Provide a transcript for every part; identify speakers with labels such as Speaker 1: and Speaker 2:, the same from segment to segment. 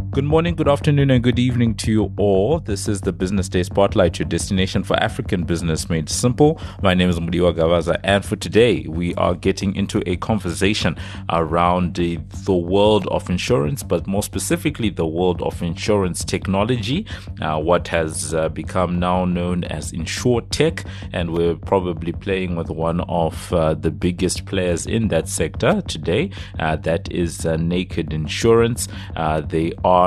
Speaker 1: Good morning, good afternoon, and good evening to you all. This is the Business Day Spotlight, your destination for African business made simple. My name is Mudiwa Gavaza, and for today, we are getting into a conversation around the world of insurance, but more specifically, the world of insurance technology, what has become now known as InsurTech, and we're probably playing with one of the biggest players in that sector today. That is Naked Insurance. They are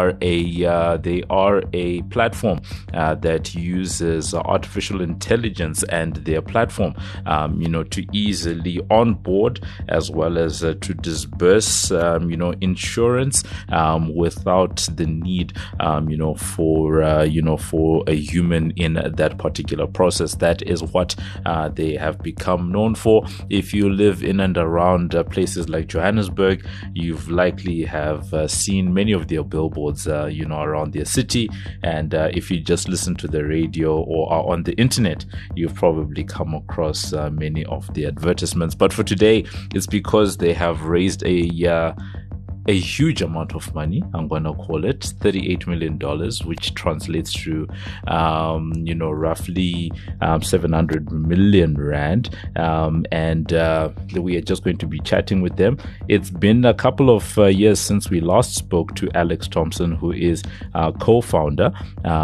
Speaker 1: a platform that uses artificial intelligence and their platform, to easily onboard as well as to disburse, insurance without the need, for a human in that particular process. That is what they have become known for. If you live in and around places like Johannesburg, you've likely have seen many of their billboards around their city, and if you just listen to the radio or are on the internet, you've probably come across many of the advertisements. But for today, it's because they have raised a huge amount of money. I'm going to call it $38 million, which translates to, roughly 700 million rand. And we are just going to be chatting with them. It's been a couple of years since we last spoke to Alex Thompson, who is co-founder,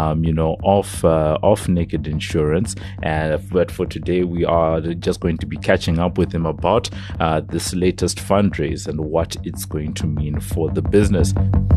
Speaker 1: of Naked Insurance. But for today, we are just going to be catching up with him about this latest fundraise and what it's going to mean for the business.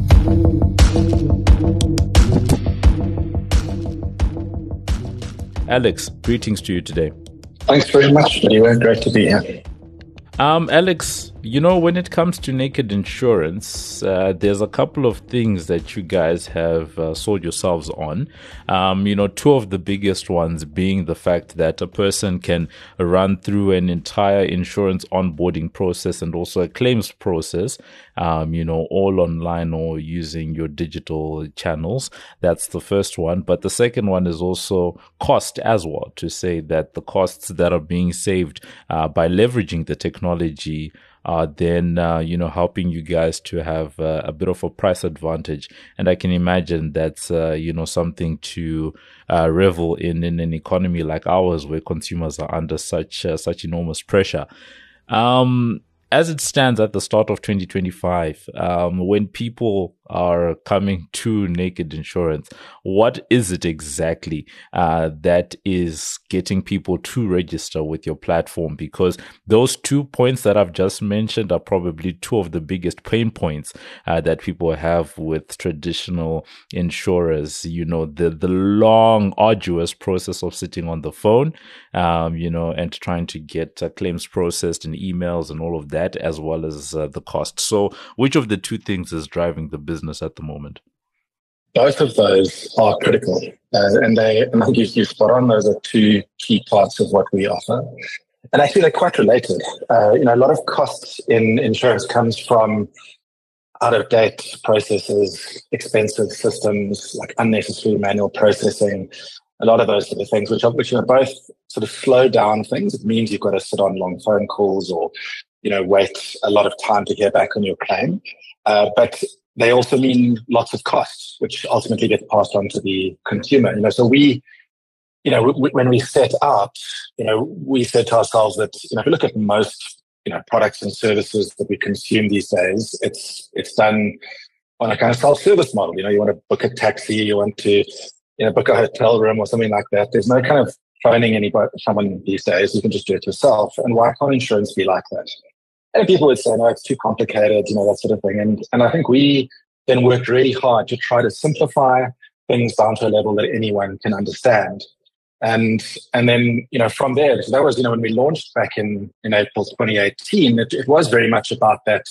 Speaker 1: Alex, greetings to you today.
Speaker 2: Thanks very much, Mudiwa. Great to be here.
Speaker 1: Alex, when it comes to Naked Insurance, there's a couple of things that you guys have sold yourselves on. Two of the biggest ones being the fact that a person can run through an entire insurance onboarding process and also a claims process, all online or using your digital channels. That's the first one. But the second one is also cost as well, to say that the costs that are being saved by leveraging the technology are then, helping you guys to have a bit of a price advantage. And I can imagine that's, something to revel in an economy like ours, where consumers are under such enormous pressure. As it stands at the start of 2025, when people are coming to Naked Insurance, what is it exactly that is getting people to register with your platform? Because those 2 points that I've just mentioned are probably two of the biggest pain points that people have with traditional insurers. The long, arduous process of sitting on the phone, and trying to get claims processed and emails and all of that, as well as the cost. So which of the two things is driving the business at the moment?
Speaker 2: Both of those are critical, and I think you spot on. Those are two key parts of what we offer, and actually they're quite related. A lot of costs in insurance comes from out-of-date processes, expensive systems, like unnecessary manual processing. A lot of those sort of things, which are both sort of slow down things. It means you've got to sit on long phone calls or wait a lot of time to hear back on your claim. But they also mean lots of costs, which ultimately get passed on to the consumer. So when we set out, we said to ourselves that, if you look at most, products and services that we consume these days, it's done on a kind of self-service model. You want to book a taxi, you want to, book a hotel room or something like that. There's no kind of phoning someone these days. You can just do it yourself. And why can't insurance be like that? And people would say, no, it's too complicated, that sort of thing. And I think we then worked really hard to try to simplify things down to a level that anyone can understand. And then, from there, so that was, when we launched back in April 2018, it was very much about that,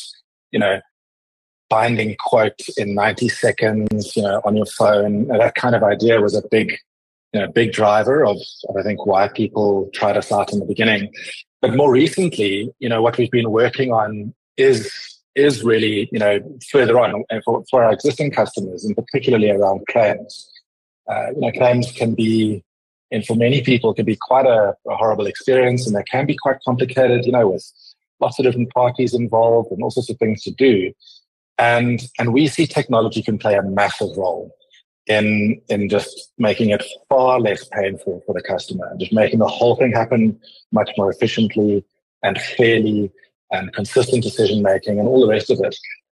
Speaker 2: binding quote in 90 seconds, on your phone. And that kind of idea was a big driver of I think why people tried us out in the beginning. But more recently, what we've been working on is really, further on and for our existing customers, and particularly around claims. Claims can be, and for many people, can be quite a horrible experience, and they can be quite complicated, with lots of different parties involved and all sorts of things to do. And we see technology can play a massive role in just making it far less painful for the customer, and just making the whole thing happen much more efficiently and fairly, and consistent decision making and all the rest of it.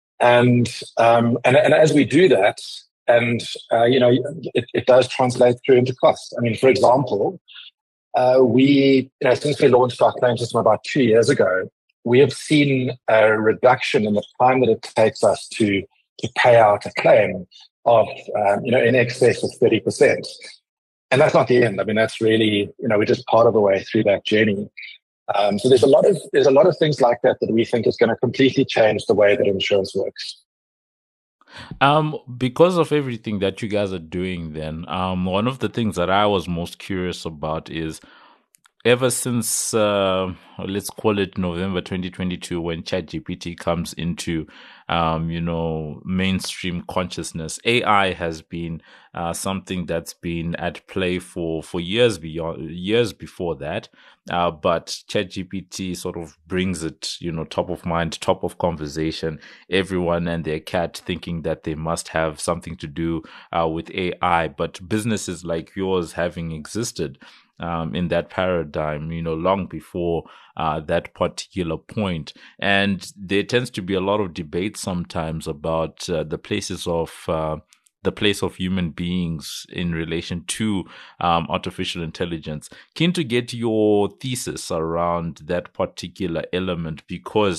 Speaker 2: And as we do that, and it does translate through into cost. I mean, for example, since we launched our claim system about 2 years ago, we have seen a reduction in the time that it takes us to pay out a claim of in excess of 30%. And that's not the end. I mean, that's really, we're just part of the way through that journey. So there's a lot of things like that we think is going to completely change the way that insurance works.
Speaker 1: Because of everything that you guys are doing then, one of the things that I was most curious about is, ever since, let's call it November 2022, when ChatGPT comes into, mainstream consciousness, AI has been something that's been at play for years before that. But ChatGPT sort of brings it, top of mind, top of conversation. Everyone and their cat thinking that they must have something to do with AI. But businesses like yours having existed in that paradigm, long before that particular point. And there tends to be a lot of debate sometimes about the place of human beings in relation to artificial intelligence. Keen to get your thesis around that particular element, because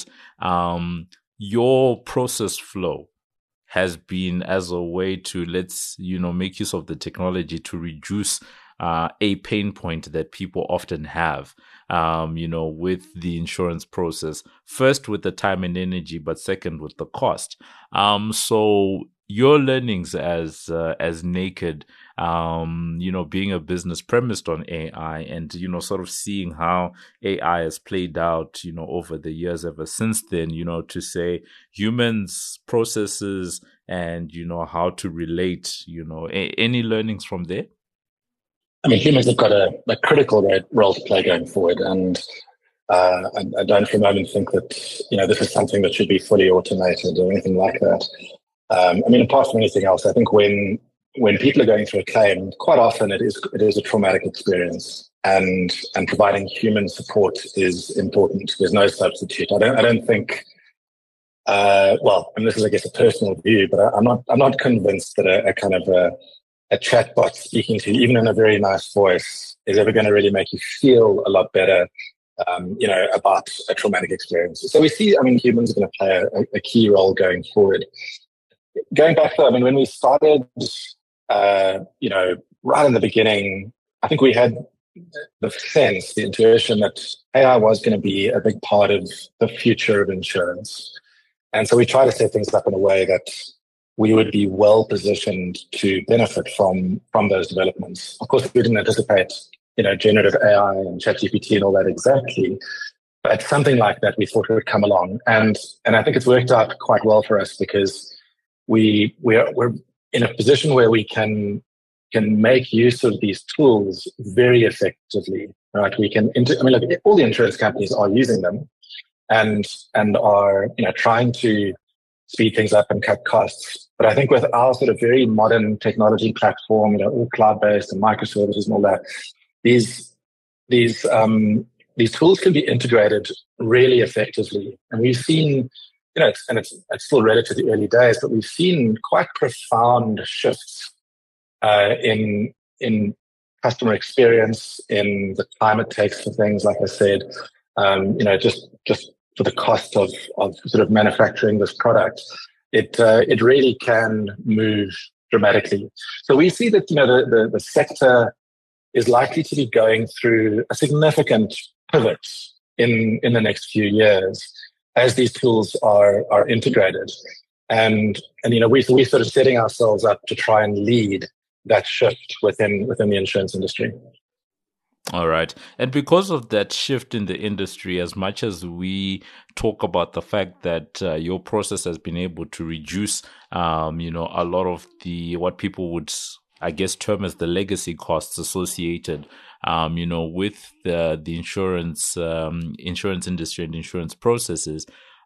Speaker 1: your process flow has been as a way to, make use of the technology to reduce a pain point that people often have, with the insurance process. First, with the time and energy, but second, with the cost. So your learnings as Naked, being a business premised on AI, and sort of seeing how AI has played out, over the years ever since then, to say humans, processes, and how to relate. Any learnings from there?
Speaker 2: I mean, humans have got a critical role to play going forward, and I don't for a moment think that this is something that should be fully automated or anything like that. I mean, apart from anything else, I think when people are going through a claim, quite often it is a traumatic experience, and providing human support is important. There's no substitute. I don't think. And this is, I guess, a personal view, but I'm not convinced that a kind of a chatbot speaking to you, even in a very nice voice, is ever going to really make you feel a lot better, about a traumatic experience. So we see, humans are going to play a key role going forward. Going back though, when we started, right in the beginning, I think we had the sense, the intuition that AI was going to be a big part of the future of insurance. And so we try to set things up in a way that we would be well positioned to benefit from those developments. Of course, we didn't anticipate, generative AI and ChatGPT and all that exactly, but something like that we thought would come along. And I think it's worked out quite well for us, because we're in a position where we can make use of these tools very effectively, right? We can, all the insurance companies are using them and are, trying to speed things up and cut costs. But I think with our sort of very modern technology platform, all cloud-based and microservices and all that, these tools can be integrated really effectively. And we've seen, it's still relatively early days, but we've seen quite profound shifts in customer experience, in the time it takes for things, like I said, just for the cost of sort of manufacturing this product, it really can move dramatically. So we see that the sector is likely to be going through a significant pivot in the next few years as these tools are integrated, and we're sort of setting ourselves up to try and lead that shift within the insurance industry.
Speaker 1: All right. And because of that shift in the industry, as much as we talk about the fact that your process has been able to reduce, a lot of what people would, I guess, term as the legacy costs associated, with the insurance industry and insurance processes,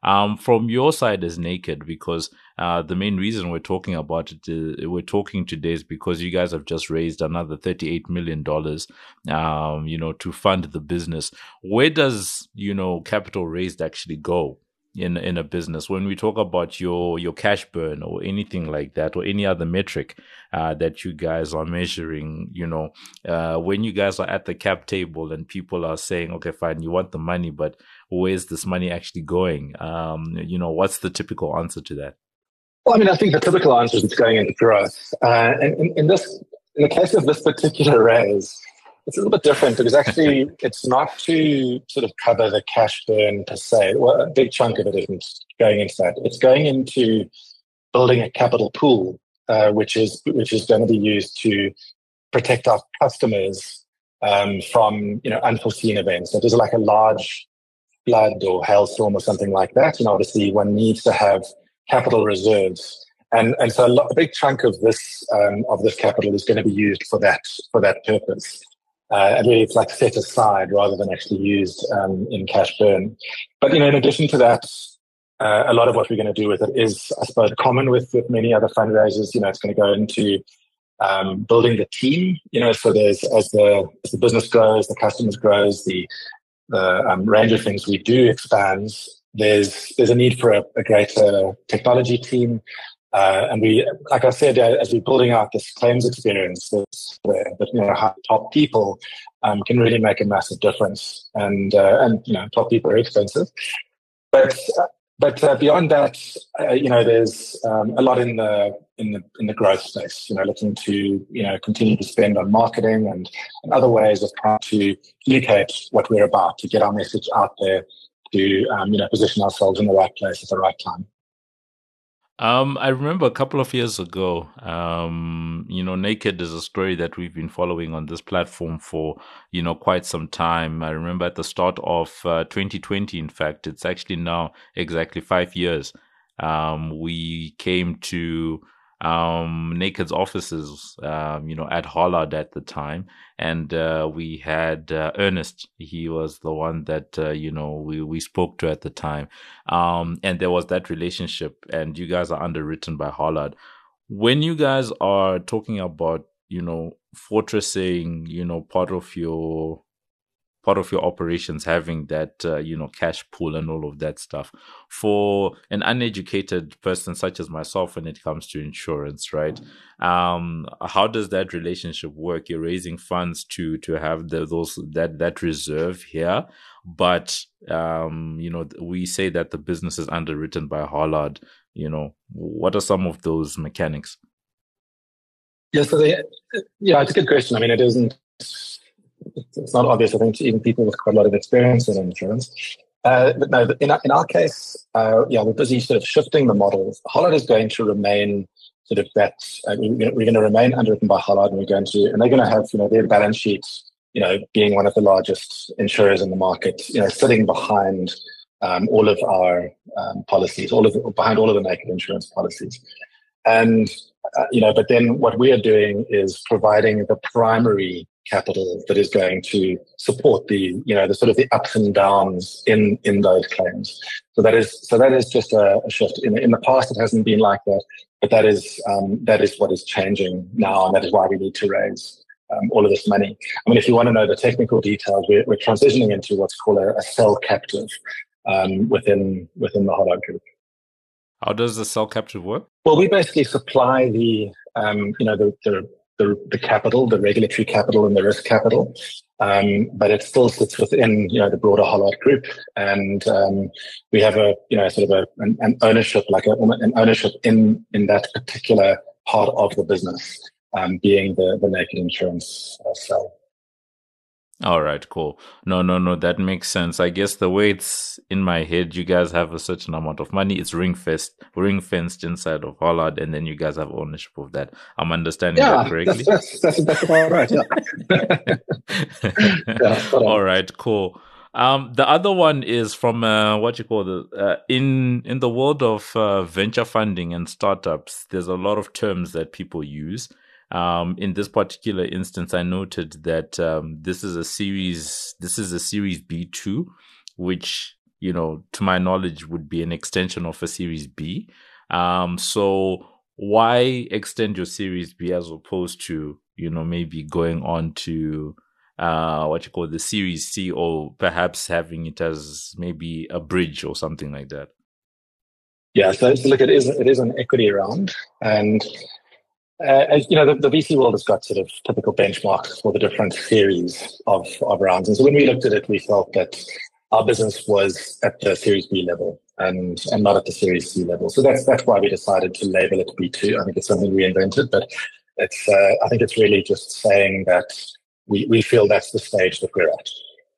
Speaker 1: From your side as Naked, because the main reason we're talking about it, we're talking today is because you guys have just raised another $38 million, to fund the business. Where does, capital raised actually go in a business? When we talk about your cash burn or anything like that, or any other metric that you guys are measuring, when you guys are at the cap table and people are saying, okay, fine, you want the money, but where's this money actually going? What's the typical answer to that?
Speaker 2: Well, I mean, I think the typical answer is it's going into growth. And in the case of this particular raise, it's a little bit different because actually it's not to sort of cover the cash burn per se. Well, a big chunk of it isn't going into that. It's going into building a capital pool, which is going to be used to protect our customers from unforeseen events. So there's like a large flood or hailstorm or something like that, and obviously one needs to have capital reserves, and so a big chunk of this capital is going to be used for that purpose. And really, it's like set aside rather than actually used in cash burn. But in addition to that, a lot of what we're going to do with it is, I suppose, common with many other fundraisers. It's going to go into building the team. So there's as the business grows, the customers grows, the range of things we do expands. There's a need for a greater technology team. And we, like I said, as we're building out this claims experience, that top people can really make a massive difference. And top people are expensive. But beyond that, there's a lot in the growth space. Looking to continue to spend on marketing and other ways of trying to communicate what we're about, to get our message out there, to position ourselves in the right place at the right time.
Speaker 1: I remember a couple of years ago, Naked is a story that we've been following on this platform for, quite some time. I remember at the start of 2020, in fact, it's actually now exactly 5 years. We came to Naked's offices, at Hollard at the time. And we had Ernest. He was the one that, we spoke to at the time. And there was that relationship, and you guys are underwritten by Hollard. When you guys are talking about, fortressing, part of your operations having that cash pool and all of that stuff, for an uneducated person such as myself when it comes to insurance, right? How does that relationship work? You're raising funds to have that reserve here, but we say that the business is underwritten by Hollard. What are some of those mechanics?
Speaker 2: Yeah, so it's a good question. I mean, it isn't. It's not obvious, I think, to even people with quite a lot of experience in insurance. But no, in our case, we're busy sort of shifting the model. Hollard is going to remain sort of that. We're going to remain underwritten by Hollard, and they're going to have their balance sheets, being one of the largest insurers in the market, sitting behind all of our policies, behind all of the Naked Insurance policies, and but then what we are doing is providing the primary capital that is going to support the sort of the ups and downs in those claims. So that is just a shift. In the past, it hasn't been like that, but that is what is changing now, and that is why we need to raise all of this money. I mean, if you want to know the technical details, we're transitioning into what's called a cell captive within the Hollard Group.
Speaker 1: How does the cell captive work?
Speaker 2: Well, we basically supply the capital, the regulatory capital and the risk capital, but it still sits within the broader Hollard Group, and we have an ownership, an ownership in that particular part of the business, being the Naked Insurance cell.
Speaker 1: All right, cool. No, that makes sense. I guess the way it's in my head, you guys have a certain amount of money. It's ring-fenced inside of Hollard, and then you guys have ownership of that. I'm understanding that correctly?
Speaker 2: That's about right, yeah.
Speaker 1: All right, cool. The other one is from in the world of venture funding and startups, there's a lot of terms that people use. In this particular instance, I noted that this is a series B2, which to my knowledge, would be an extension of a Series B. So why extend your Series B as opposed to, maybe going on to what you call the Series C, or perhaps having it as maybe a bridge or something like that?
Speaker 2: Yeah, so look, it is an equity round, and as you know, the VC world has got sort of typical benchmarks for the different series of rounds. And so when we looked at it, we felt that our business was at the Series B level and not at the Series C level. So that's why we decided to label it B2. I think it's something we invented, but it's I think it's really just saying that we feel that's the stage that we're at.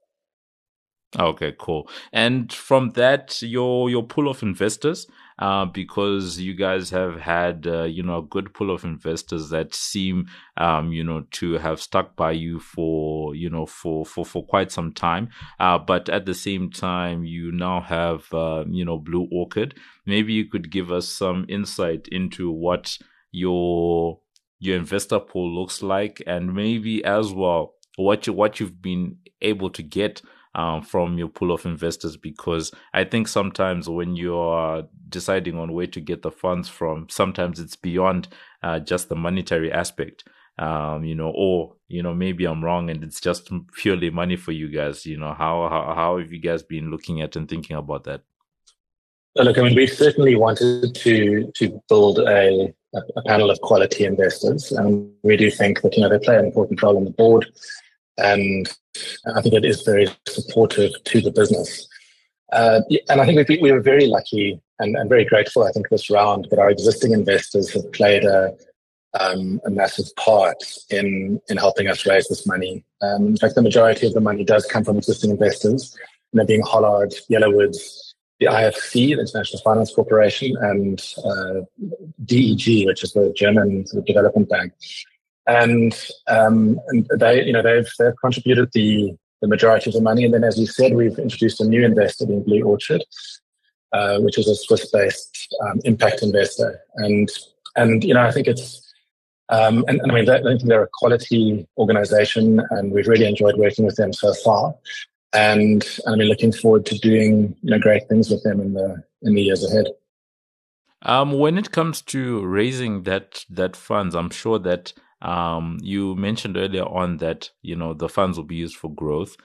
Speaker 1: Okay, cool. And from that, your pool of investors, because you guys have had, a good pool of investors that seem, to have stuck by you for, for quite some time. But at the same time, you now have, Blue Orchid. Maybe you could give us some insight into what your investor pool looks like, and maybe as well what you've been able to get from your pool of investors, because I think sometimes when you are deciding on where to get the funds from, sometimes it's beyond just the monetary aspect, or maybe I'm wrong and it's just purely money for you guys. How have you guys been looking at and thinking about that?
Speaker 2: Look, I mean, we certainly wanted to build a panel of quality investors, and we do think that they play an important role on the board. And I think it is very supportive to the business. And I think we were very lucky and very grateful, I think, this round, that our existing investors have played a massive part in helping us raise this money. In fact, the majority of the money does come from existing investors, being Hollard, Yellowwoods, the IFC, the International Finance Corporation, and DEG, which is the German development bank. And they've contributed the majority of the money. And then, as you said, we've introduced a new investor in Blue Orchid, which is a Swiss-based impact investor. And I think it's I think they're a quality organization, and we've really enjoyed working with them so far. And I'm looking forward to doing great things with them in the years ahead.
Speaker 1: When it comes to raising that funds, I'm sure that you mentioned earlier on that the funds will be used for growth,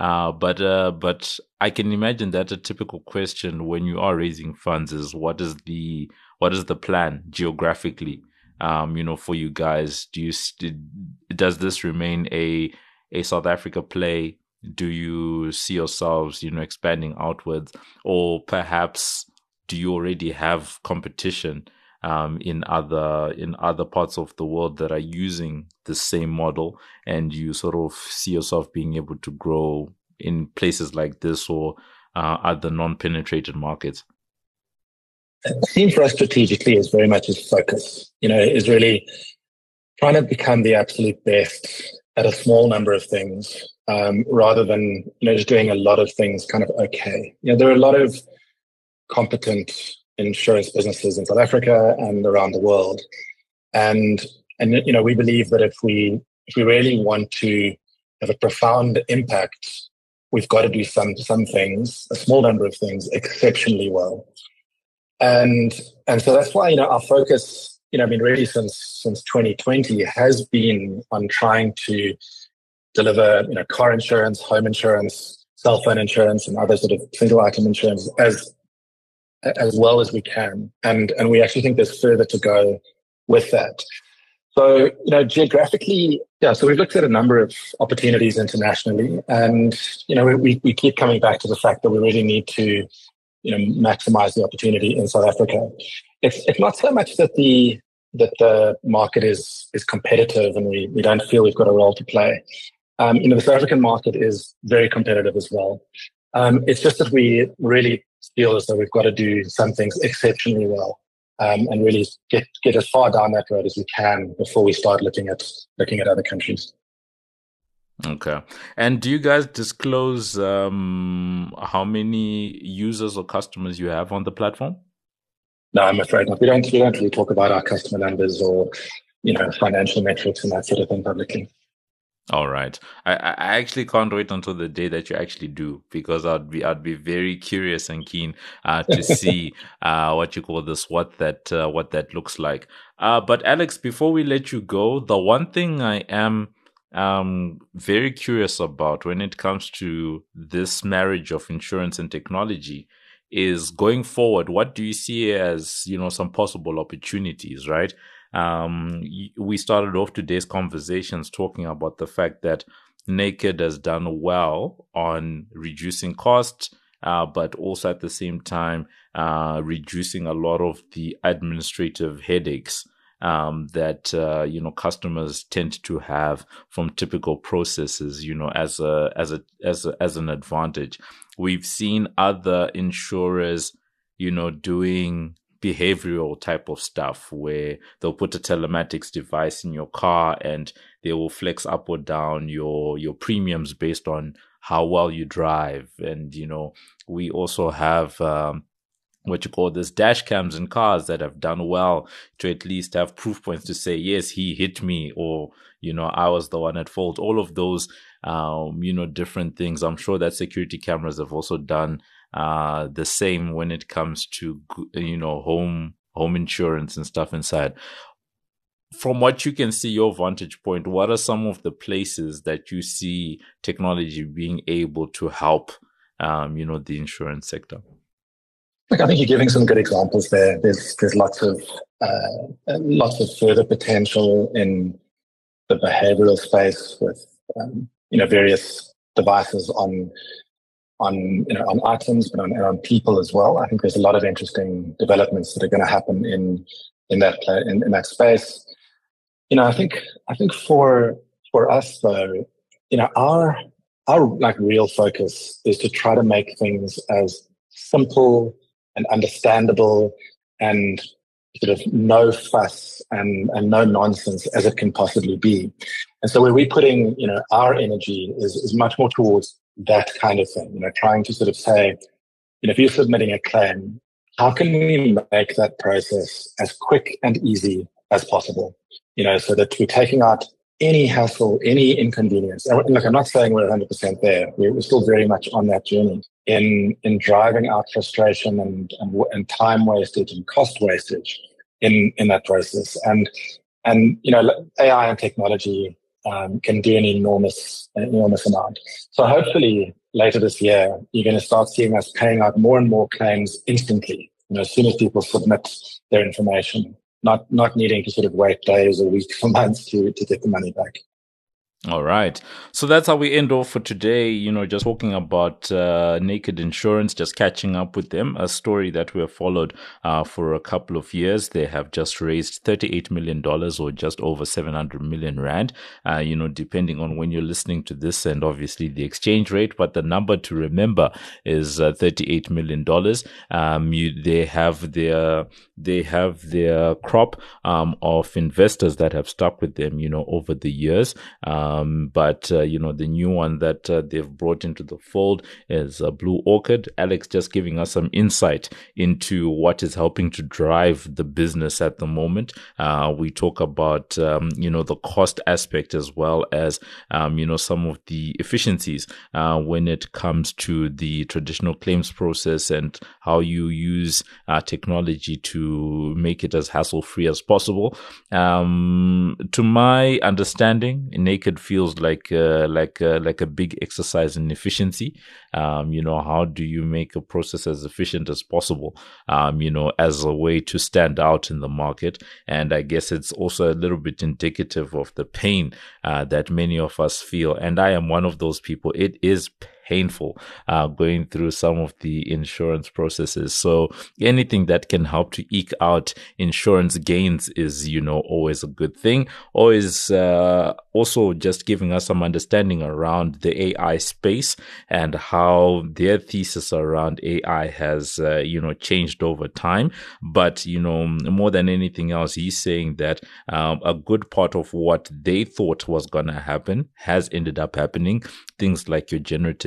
Speaker 1: but I can imagine that a typical question when you are raising funds is what is the plan geographically, for you guys? Does this remain a South Africa play? Do you see yourselves expanding outwards, or perhaps do you already have competition in other parts of the world that are using the same model, and you sort of see yourself being able to grow in places like this or other non-penetrated markets?
Speaker 2: The theme for us strategically is very much is focus. Is really trying to become the absolute best at a small number of things, rather than just doing a lot of things kind of okay. There are a lot of competent insurance businesses in South Africa and around the world, and we believe that if we really want to have a profound impact, we've got to do some things, a small number of things, exceptionally well. And so that's why our focus, really since 2020 has been on trying to deliver car insurance, home insurance, cell phone insurance, and other sort of single item insurance as well as we can. And we actually think there's further to go with that. So, geographically, so we've looked at a number of opportunities internationally, and, we keep coming back to the fact that we really need to, maximize the opportunity in South Africa. It's not so much that the market is competitive and we don't feel we've got a role to play. The South African market is very competitive as well. It's just that we really feel as though we've got to do some things exceptionally well, and really get as far down that road as we can before we start looking at other countries.
Speaker 1: Okay. And do you guys disclose how many users or customers you have on the platform?
Speaker 2: No, I'm afraid not. We don't really talk about our customer numbers or financial metrics and that sort of thing publicly.
Speaker 1: All right. I actually can't wait until the day that you actually do, because I'd be very curious and keen to see what you call this, what that looks like. But Alex, before we let you go, the one thing I am very curious about when it comes to this marriage of insurance and technology is going forward. What do you see as, some possible opportunities, right? We started off today's conversations talking about the fact that Naked has done well on reducing costs, but also at the same time reducing a lot of the administrative headaches that customers tend to have from typical processes, as an advantage. We've seen other insurers, doing behavioral type of stuff where they'll put a telematics device in your car and they will flex up or down your premiums based on how well you drive. And we also have what you call this dash cams in cars that have done well to at least have proof points to say, yes, he hit me, or, I was the one at fault. All of those, different things. I'm sure that security cameras have also done the same when it comes to, home insurance and stuff inside. From what you can see, your vantage point, what are some of the places that you see technology being able to help, the insurance sector?
Speaker 2: Look, I think you're giving some good examples there. There's lots of further potential in the behavioral space with various devices on items, but on people as well. I think there's a lot of interesting developments that are going to happen in that space. I think for us though, our like real focus is to try to make things as simple and understandable and sort of no fuss and no nonsense as it can possibly be. And so where we're putting, our energy is much more towards that kind of thing, trying to sort of say, if you're submitting a claim, how can we make that process as quick and easy as possible? So that we're taking out any hassle, any inconvenience. And look, I'm not saying we're 100% there. We're still very much on that journey in driving out frustration and time wastage and cost wastage in that process. And AI and technology can do an enormous amount. So hopefully later this year, you're going to start seeing us paying out more and more claims instantly, as soon as people submit their information, not needing to sort of wait days or weeks or months to get the money back.
Speaker 1: All right. So that's how we end off for today. Just talking about Naked Insurance, just catching up with them, a story that we have followed for a couple of years. They have just raised $38 million or just over 700 million rand, depending on when you're listening to this and obviously the exchange rate. But the number to remember is $38 million. They have their crop of investors that have stuck with them, over the years. But the new one that they've brought into the fold is Blue Orchid. Alex just giving us some insight into what is helping to drive the business at the moment. We talk about, the cost aspect as well as, some of the efficiencies when it comes to the traditional claims process and how you use technology to make it as hassle-free as possible. To my understanding, Naked feels like a big exercise in efficiency. How do you make a process as efficient as possible, as a way to stand out in the market? And I guess it's also a little bit indicative of the pain that many of us feel. And I am one of those people. It is painful going through some of the insurance processes. So anything that can help to eke out insurance gains is, always a good thing. Always also just giving us some understanding around the AI space and how their thesis around AI has, changed over time. But, more than anything else, he's saying that a good part of what they thought was going to happen has ended up happening. Things like your generative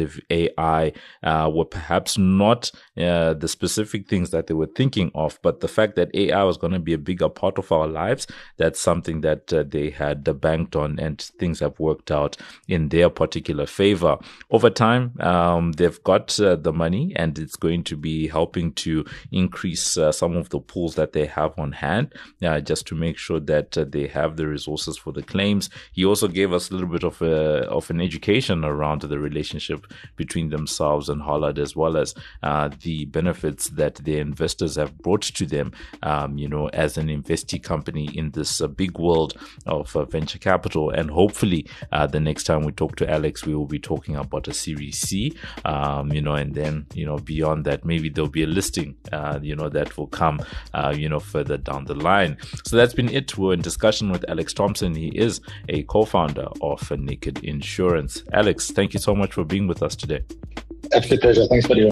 Speaker 1: generative AI were perhaps not the specific things that they were thinking of, but the fact that AI was going to be a bigger part of our lives, that's something that they had banked on, and things have worked out in their particular favor. Over time, they've got the money, and it's going to be helping to increase some of the pools that they have on hand, just to make sure that they have the resources for the claims. He also gave us a little bit of an education around the relationship between themselves and Hollard, as well as the benefits that their investors have brought to them, as an investee company in this big world of venture capital. And hopefully the next time we talk to Alex, we will be talking about a Series C, and then, beyond that, maybe there'll be a listing, that will come, further down the line. So that's been it. We're in discussion with Alex Thompson. He is a co-founder of Naked Insurance. Alex, thank you so much for being with us today.
Speaker 2: Absolute pleasure. Thanks, Video.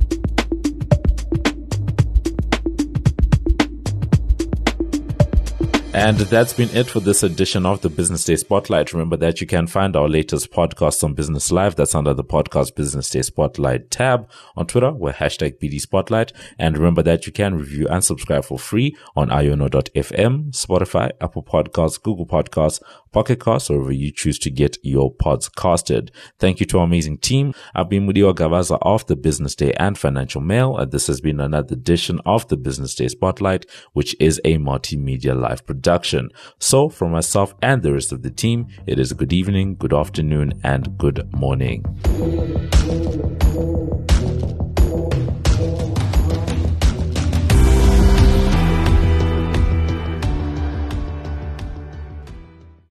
Speaker 1: And that's been it for this edition of the Business Day Spotlight. Remember that you can find our latest podcasts on Business Live. That's under the Podcast Business Day Spotlight tab. On Twitter, we're #BD Spotlight. And remember that you can review and subscribe for free on iono.fm, Spotify, Apple Podcasts, Google Podcasts, Pocket Casts, or wherever you choose to get your pods casted. Thank you to our amazing team. I've been Mudiwa Gavaza of the Business Day and Financial Mail. And this has been another edition of the Business Day Spotlight, which is a multimedia live production. So from myself and the rest of the team, it is a good evening, good afternoon, and good morning.